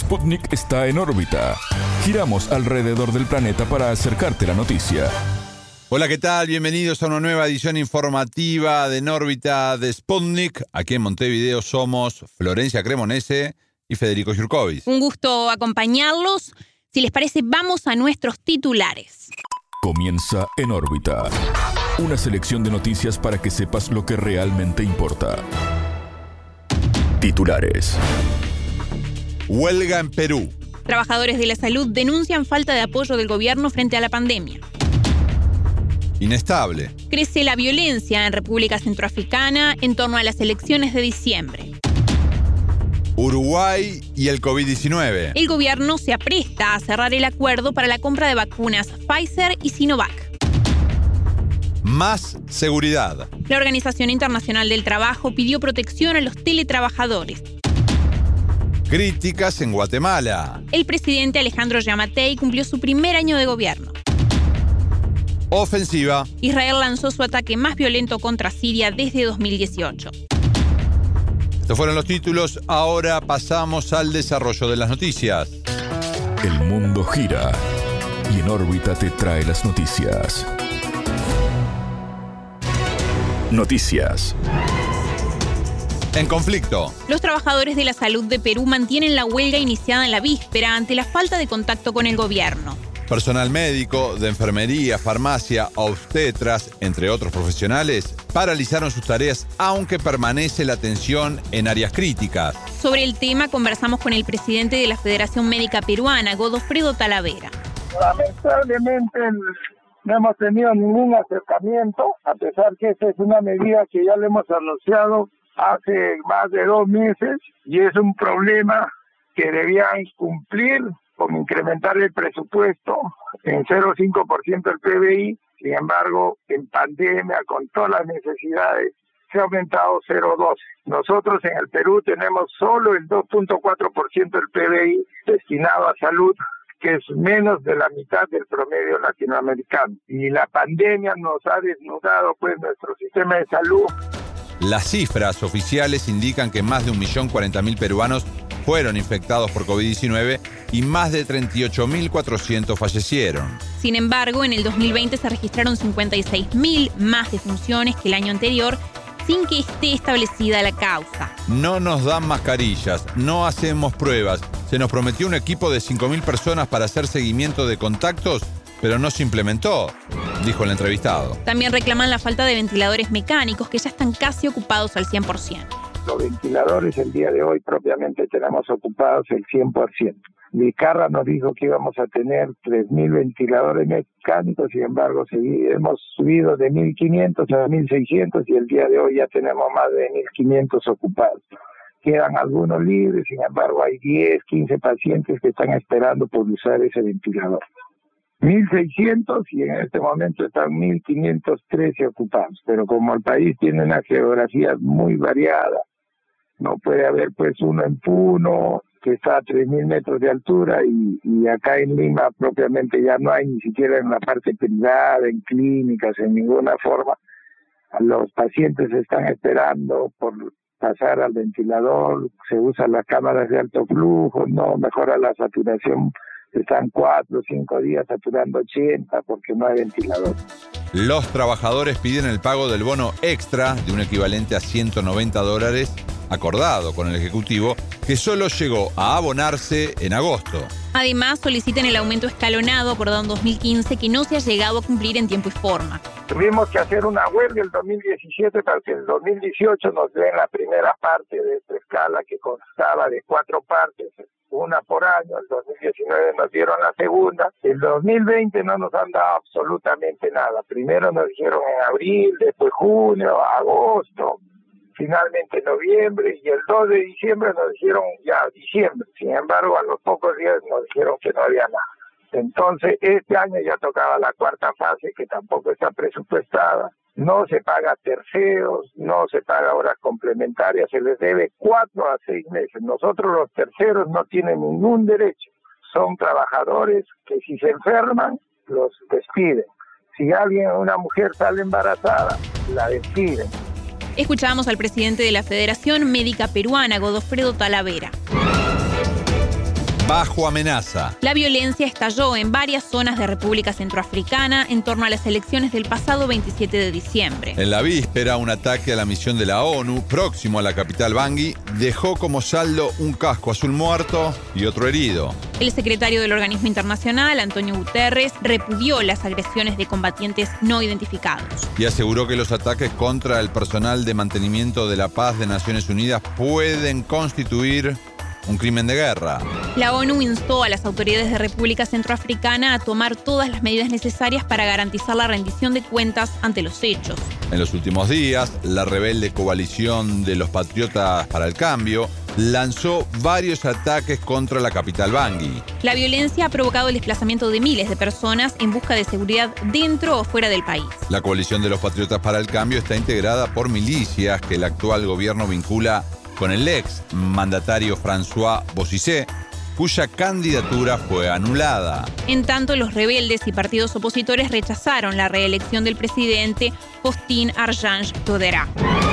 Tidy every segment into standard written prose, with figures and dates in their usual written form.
Sputnik está en órbita. Giramos alrededor del planeta para acercarte la noticia. Hola, ¿qué tal? Bienvenidos a una nueva edición informativa de En órbita de Sputnik. Aquí en Montevideo somos Florencia Cremonese y Federico Jurkovic. Un gusto acompañarlos. Si les parece, vamos a nuestros titulares. Comienza En órbita. Una selección de noticias para que sepas lo que realmente importa. Titulares. Huelga en Perú. Trabajadores de la salud denuncian falta de apoyo del gobierno frente a la pandemia. Inestable. Crece la violencia en República Centroafricana en torno a las elecciones de diciembre. Uruguay y el COVID-19. El gobierno se apresta a cerrar el acuerdo para la compra de vacunas Pfizer y Sinovac. Más seguridad. La Organización Internacional del Trabajo pidió protección a los teletrabajadores. Críticas en Guatemala. El presidente Alejandro Yamatei cumplió su primer año de gobierno. Ofensiva. Israel lanzó su ataque más violento contra Siria desde 2018. Estos fueron los títulos. Ahora pasamos al desarrollo de las noticias. El mundo gira y En órbita te trae las noticias. Noticias. En conflicto. Los trabajadores de la salud de Perú mantienen la huelga iniciada en la víspera ante la falta de contacto con el gobierno. Personal médico, de enfermería, farmacia, obstetras, entre otros profesionales, paralizaron sus tareas aunque permanece la tensión en áreas críticas. Sobre el tema conversamos con el presidente de la Federación Médica Peruana, Godofredo Talavera. Lamentablemente no hemos tenido ningún acercamiento, a pesar que esta es una medida que ya le hemos anunciado hace más de 2 meses y es un problema que debían cumplir con incrementar el presupuesto en 0,5% del PBI. Sin embargo, en pandemia, con todas las necesidades, se ha aumentado 0,12%. Nosotros en el Perú tenemos solo el 2,4% del PBI destinado a salud, que es menos de la mitad del promedio latinoamericano. Y la pandemia nos ha desnudado pues nuestro sistema de salud. Las cifras oficiales indican que más de 1.040.000 peruanos fueron infectados por COVID-19 y más de 38.400 fallecieron. Sin embargo, en el 2020 se registraron 56.000 más defunciones que el año anterior, sin que esté establecida la causa. No nos dan mascarillas, no hacemos pruebas. Se nos prometió un equipo de 5.000 personas para hacer seguimiento de contactos, pero no se implementó, dijo el entrevistado. También reclaman la falta de ventiladores mecánicos que ya están casi ocupados al 100%. Los ventiladores el día de hoy propiamente tenemos ocupados el 100%. Vizcarra nos dijo que íbamos a tener 3.000 ventiladores mecánicos, sin embargo hemos subido de 1.500 a 1.600 y el día de hoy ya tenemos más de 1.500 ocupados. Quedan algunos libres, sin embargo hay 10, 15 pacientes que están esperando por usar ese ventilador. 1.600 y en este momento están 1.513 ocupados, pero como el país tiene una geografía muy variada, no puede haber pues uno en Puno, que está a 3.000 metros de altura, y acá en Lima propiamente ya no hay ni siquiera en la parte privada, en clínicas, en ninguna forma. Los pacientes están esperando por pasar al ventilador, se usan las cámaras de alto flujo, no mejora la saturación. Están 4 o 5 días saturando 80 porque no hay ventilador. Los trabajadores piden el pago del bono extra de un equivalente a $190 acordado con el Ejecutivo, que solo llegó a abonarse en agosto. Además, solicitan el aumento escalonado acordado en 2015 que no se ha llegado a cumplir en tiempo y forma. Tuvimos que hacer una huelga el 2017 para que el 2018 nos den la primera parte de esta escala que constaba de 4 partes. Una por año, el 2019 nos dieron la segunda, el 2020 no nos han dado absolutamente nada. Primero nos dijeron en abril, después junio, agosto, finalmente noviembre, y el 2 de diciembre nos dijeron ya diciembre. Sin embargo, a los pocos días nos dijeron que no había nada. Entonces, este año ya tocaba la 4ª fase, que tampoco está presupuestada. No se paga terceros, no se paga horas complementarias, se les debe 4 a 6 meses. Nosotros los terceros no tienen ningún derecho. Son trabajadores que si se enferman, los despiden. Si una mujer sale embarazada, la despiden. Escuchábamos al presidente de la Federación Médica Peruana, Godofredo Talavera. bajo amenaza. La violencia estalló en varias zonas de República Centroafricana en torno a las elecciones del pasado 27 de diciembre. En la víspera, un ataque a la misión de la ONU, próximo a la capital Bangui, dejó como saldo un casco azul muerto y otro herido. El secretario del organismo internacional, Antonio Guterres, repudió las agresiones de combatientes no identificados. Y aseguró que los ataques contra el personal de mantenimiento de la paz de Naciones Unidas pueden constituir un crimen de guerra. La ONU instó a las autoridades de República Centroafricana a tomar todas las medidas necesarias para garantizar la rendición de cuentas ante los hechos. En los últimos días, la rebelde coalición de los Patriotas para el Cambio lanzó varios ataques contra la capital Bangui. La violencia ha provocado el desplazamiento de miles de personas en busca de seguridad dentro o fuera del país. La coalición de los Patriotas para el Cambio está integrada por milicias que el actual gobierno vincula con el ex mandatario François Bozizé, cuya candidatura fue anulada. En tanto, los rebeldes y partidos opositores rechazaron la reelección del presidente Faustin Archange Touadéra.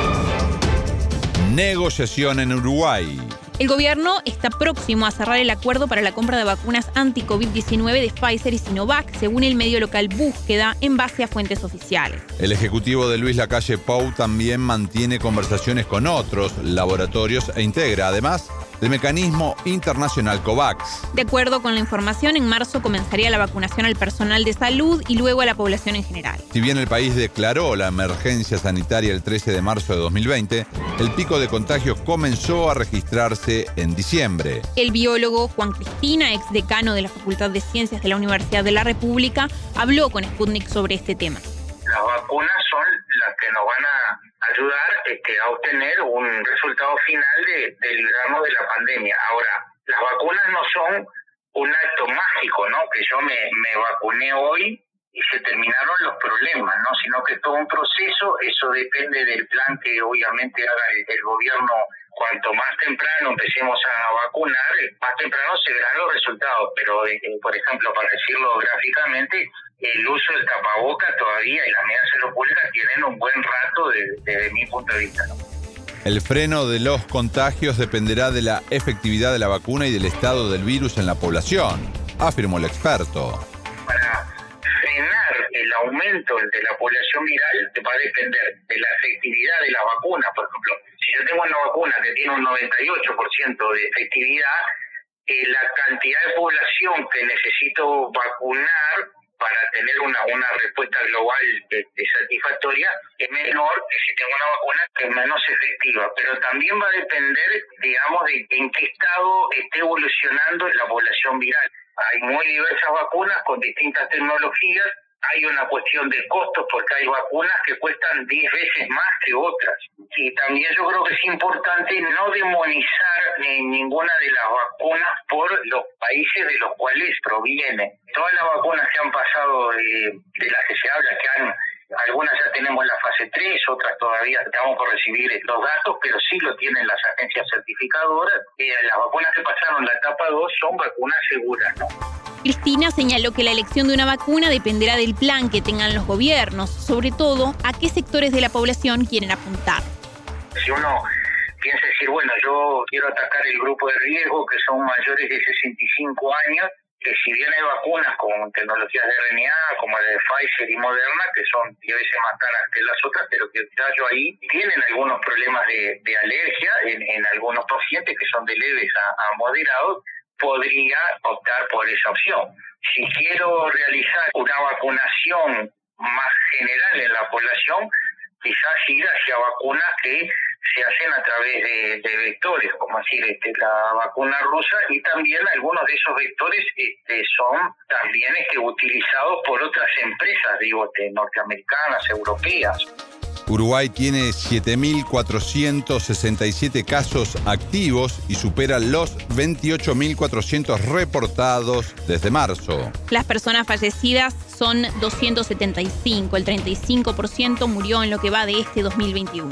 Negociación en Uruguay. El gobierno está próximo a cerrar el acuerdo para la compra de vacunas anti-COVID-19 de Pfizer y Sinovac, según el medio local Búsqueda, en base a fuentes oficiales. El ejecutivo de Luis Lacalle Pou también mantiene conversaciones con otros laboratorios e integra, además, el mecanismo internacional COVAX. De acuerdo con la información, en marzo comenzaría la vacunación al personal de salud y luego a la población en general. Si bien el país declaró la emergencia sanitaria el 13 de marzo de 2020, el pico de contagios comenzó a registrarse en diciembre. El biólogo Juan Cristina, ex decano de la Facultad de Ciencias de la Universidad de la República, habló con Sputnik sobre este tema. Las vacunas son las que nos van a ayudar a obtener un resultado final de librarnos de la pandemia. Ahora, las vacunas no son un acto mágico, ¿no? Que yo me vacuné hoy y se terminaron los problemas, ¿no? Sino que es todo un proceso. Eso depende del plan que obviamente haga el gobierno. Cuanto más temprano empecemos a vacunar, más temprano se verán los resultados. Pero, por ejemplo, para decirlo gráficamente, el uso del tapaboca todavía y las medidas de salud pública tienen un buen rato desde mi punto de vista, ¿no? El freno de los contagios dependerá de la efectividad de la vacuna y del estado del virus en la población, afirmó el experto. Para frenar el aumento de la población viral va a depender de la efectividad de la vacuna. Por ejemplo, si yo tengo una vacuna que tiene un 98% de efectividad, la cantidad de población que necesito vacunar para tener una respuesta global satisfactoria es menor que si tengo una vacuna que es menos efectiva. Pero también va a depender, digamos, de en qué estado esté evolucionando la población viral. Hay muy diversas vacunas con distintas tecnologías. Hay una cuestión de costos porque hay vacunas que cuestan 10 veces más que otras. Y también yo creo que es importante no demonizar ninguna de las vacunas por los países de los cuales provienen. Todas las vacunas que han pasado, de las que se habla, algunas ya tenemos la fase 3, otras todavía estamos por recibir los datos, pero sí lo tienen las agencias certificadoras. Las vacunas que pasaron la etapa 2 son vacunas seguras, ¿no? Cristina señaló que la elección de una vacuna dependerá del plan que tengan los gobiernos, sobre todo a qué sectores de la población quieren apuntar. Si uno piensa decir, bueno, yo quiero atacar el grupo de riesgo, que son mayores de 65 años, que si bien hay vacunas con tecnologías de RNA, como la de Pfizer y Moderna, que son 10 veces más caras que las otras, pero que ya yo ahí tienen algunos problemas de alergia en algunos pacientes que son de leves a moderados, podría optar por esa opción. Si quiero realizar una vacunación más general en la población, quizás ir hacia vacunas que se hacen a través de vectores, como decir la vacuna rusa, y también algunos de esos vectores son también utilizados por otras empresas, norteamericanas, europeas. Uruguay tiene 7.467 casos activos y supera los 28.400 reportados desde marzo. Las personas fallecidas son 275, el 35% murió en lo que va de este 2021.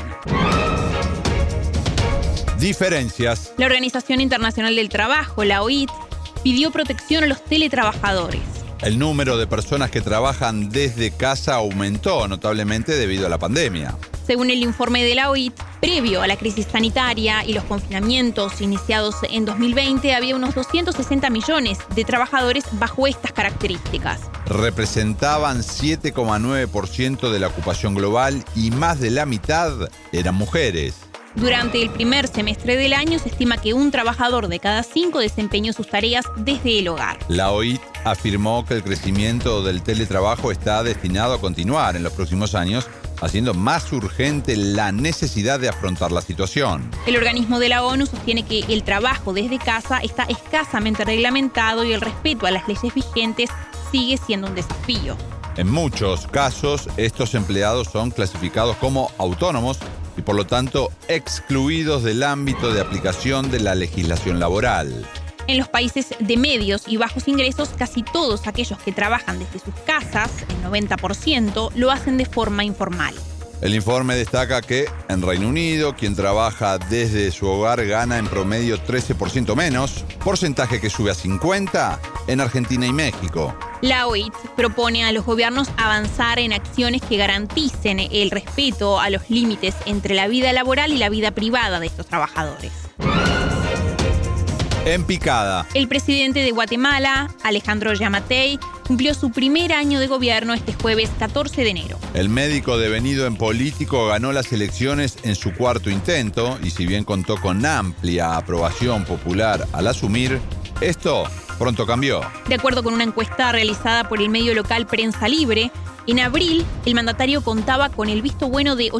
Diferencias. La Organización Internacional del Trabajo, la OIT, pidió protección a los teletrabajadores. El número de personas que trabajan desde casa aumentó notablemente debido a la pandemia. Según el informe de la OIT, previo a la crisis sanitaria y los confinamientos iniciados en 2020, había unos 260 millones de trabajadores bajo estas características. Representaban 7,9% de la ocupación global y más de la mitad eran mujeres. Durante el primer semestre del año se estima que un trabajador de cada 5 desempeñó sus tareas desde el hogar. La OIT afirmó que el crecimiento del teletrabajo está destinado a continuar en los próximos años, haciendo más urgente la necesidad de afrontar la situación. El organismo de la ONU sostiene que el trabajo desde casa está escasamente reglamentado y el respeto a las leyes vigentes sigue siendo un desafío. En muchos casos, estos empleados son clasificados como autónomos y por lo tanto excluidos del ámbito de aplicación de la legislación laboral. En los países de medios y bajos ingresos, casi todos aquellos que trabajan desde sus casas, el 90%, lo hacen de forma informal. El informe destaca que en Reino Unido, quien trabaja desde su hogar gana en promedio 13% menos, porcentaje que sube a 50% en Argentina y México. La OIT propone a los gobiernos avanzar en acciones que garanticen el respeto a los límites entre la vida laboral y la vida privada de estos trabajadores. En picada. El presidente de Guatemala, Alejandro Yamatei, cumplió su primer año de gobierno este jueves 14 de enero. El médico devenido en político ganó las elecciones en su cuarto intento y si bien contó con amplia aprobación popular al asumir, esto pronto cambió. De acuerdo con una encuesta realizada por el medio local Prensa Libre, en abril el mandatario contaba con el visto bueno de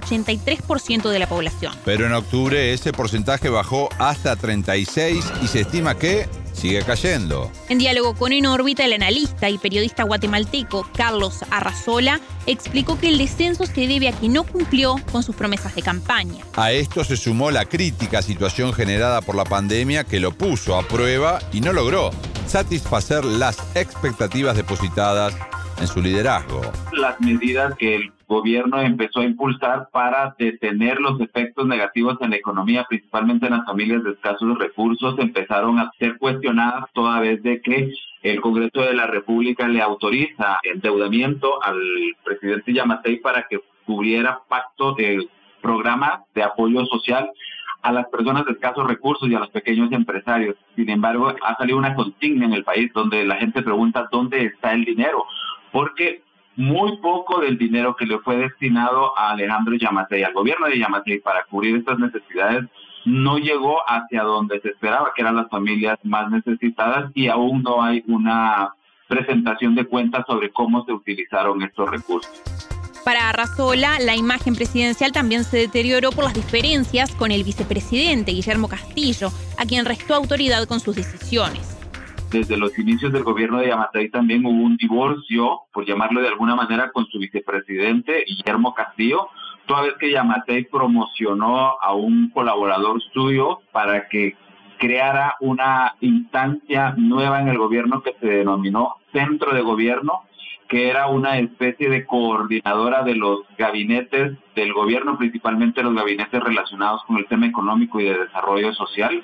83% de la población. Pero en octubre ese porcentaje bajó hasta 36% y se estima que sigue cayendo. En diálogo con En órbita, el analista y periodista guatemalteco Carlos Arrazola explicó que el descenso se debe a que no cumplió con sus promesas de campaña. A esto se sumó la crítica situación generada por la pandemia que lo puso a prueba y no logró satisfacer las expectativas depositadas en su liderazgo. Las medidas que el gobierno empezó a impulsar para detener los efectos negativos en la economía, principalmente en las familias de escasos recursos, empezaron a ser cuestionadas toda vez de que el Congreso de la República le autoriza endeudamiento al presidente Yamatei para que cubriera pacto de programas de apoyo social a las personas de escasos recursos y a los pequeños empresarios. Sin embargo, ha salido una consigna en el país donde la gente pregunta dónde está el dinero, porque muy poco del dinero que le fue destinado a Alejandro Yamatei, al gobierno de Yamatei, para cubrir estas necesidades, no llegó hacia donde se esperaba, que eran las familias más necesitadas, y aún no hay una presentación de cuentas sobre cómo se utilizaron estos recursos. Para Arrazola, la imagen presidencial también se deterioró por las diferencias con el vicepresidente Guillermo Castillo, a quien restó autoridad con sus decisiones. Desde los inicios del gobierno de Yamatei también hubo un divorcio, por llamarlo de alguna manera, con su vicepresidente Guillermo Castillo, toda vez que Yamatei promocionó a un colaborador suyo para que creara una instancia nueva en el gobierno que se denominó Centro de Gobierno, que era una especie de coordinadora de los gabinetes del gobierno, principalmente los gabinetes relacionados con el tema económico y de desarrollo social,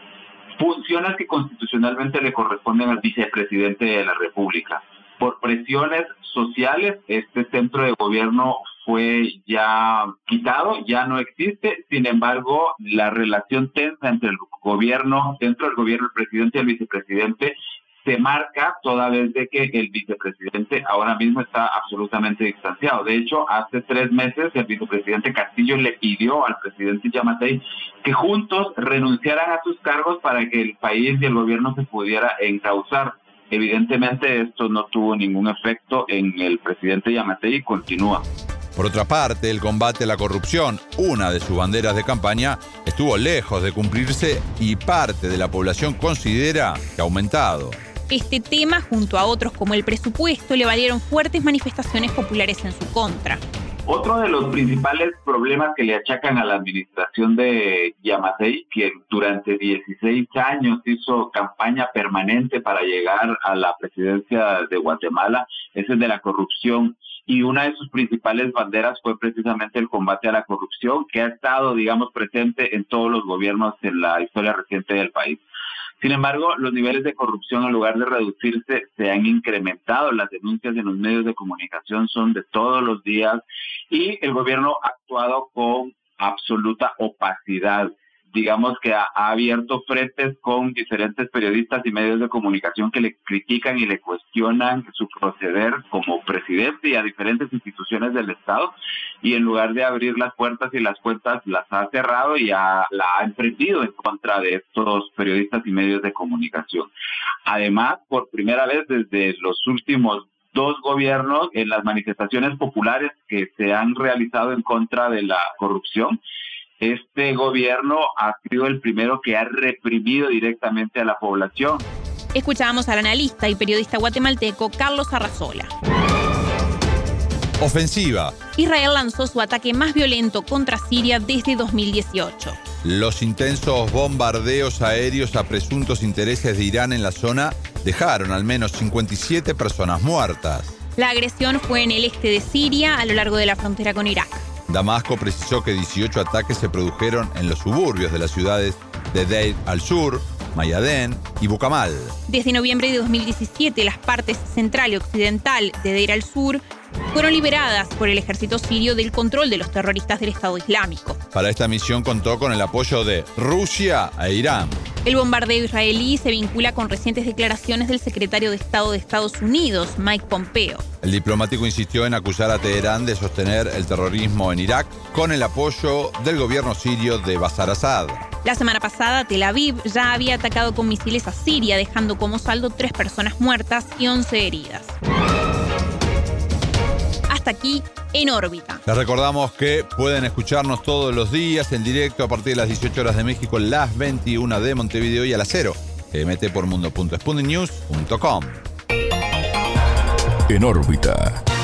funciones que constitucionalmente le corresponden al vicepresidente de la República. Por presiones sociales, este centro de gobierno fue ya quitado, ya no existe. Sin embargo, la relación tensa entre el gobierno, dentro del gobierno, el presidente y el vicepresidente, se marca toda vez de que el vicepresidente ahora mismo está absolutamente distanciado. De hecho, hace 3 meses el vicepresidente Castillo le pidió al presidente Yamatei que juntos renunciaran a sus cargos para que el país y el gobierno se pudiera encauzar. Evidentemente esto no tuvo ningún efecto en el presidente Yamatei y continúa. Por otra parte, el combate a la corrupción, una de sus banderas de campaña, estuvo lejos de cumplirse y parte de la población considera que ha aumentado. Este tema, junto a otros como el presupuesto, le valieron fuertes manifestaciones populares en su contra. Otro de los principales problemas que le achacan a la administración de Yamatei, que durante 16 años hizo campaña permanente para llegar a la presidencia de Guatemala, es el de la corrupción. Y una de sus principales banderas fue precisamente el combate a la corrupción, que ha estado, digamos, presente en todos los gobiernos en la historia reciente del país. Sin embargo, los niveles de corrupción, en lugar de reducirse, se han incrementado. Las denuncias en los medios de comunicación son de todos los días y el gobierno ha actuado con absoluta opacidad. Digamos que ha abierto frentes con diferentes periodistas y medios de comunicación que le critican y le cuestionan su proceder como presidente y a diferentes instituciones del Estado, y en lugar de abrir las puertas y las cuentas las ha cerrado y la ha emprendido en contra de estos periodistas y medios de comunicación. Además, por primera vez desde los últimos 2 gobiernos, en las manifestaciones populares que se han realizado en contra de la corrupción, este gobierno ha sido el primero que ha reprimido directamente a la población. Escuchábamos al analista y periodista guatemalteco Carlos Arrazola. Ofensiva. Israel lanzó su ataque más violento contra Siria desde 2018. Los intensos bombardeos aéreos a presuntos intereses de Irán en la zona dejaron al menos 57 personas muertas. La agresión fue en el este de Siria, a lo largo de la frontera con Irak. Damasco precisó que 18 ataques se produjeron en los suburbios de las ciudades de Deir al-Sur, Mayadén y Bukamal. Desde noviembre de 2017, las partes central y occidental de Deir al-Sur fueron liberadas por el ejército sirio del control de los terroristas del Estado Islámico. Para esta misión contó con el apoyo de Rusia e Irán. El bombardeo israelí se vincula con recientes declaraciones del secretario de Estado de Estados Unidos, Mike Pompeo. El diplomático insistió en acusar a Teherán de sostener el terrorismo en Irak con el apoyo del gobierno sirio de Bashar al-Assad. La semana pasada, Tel Aviv ya había atacado con misiles a Siria, dejando como saldo 3 personas muertas y 11 heridas. Hasta aquí, En órbita. Les recordamos que pueden escucharnos todos los días en directo a partir de las 18 horas de México, las 21 de Montevideo y a las 0. GMT por mundo.sputniknews.com. En órbita.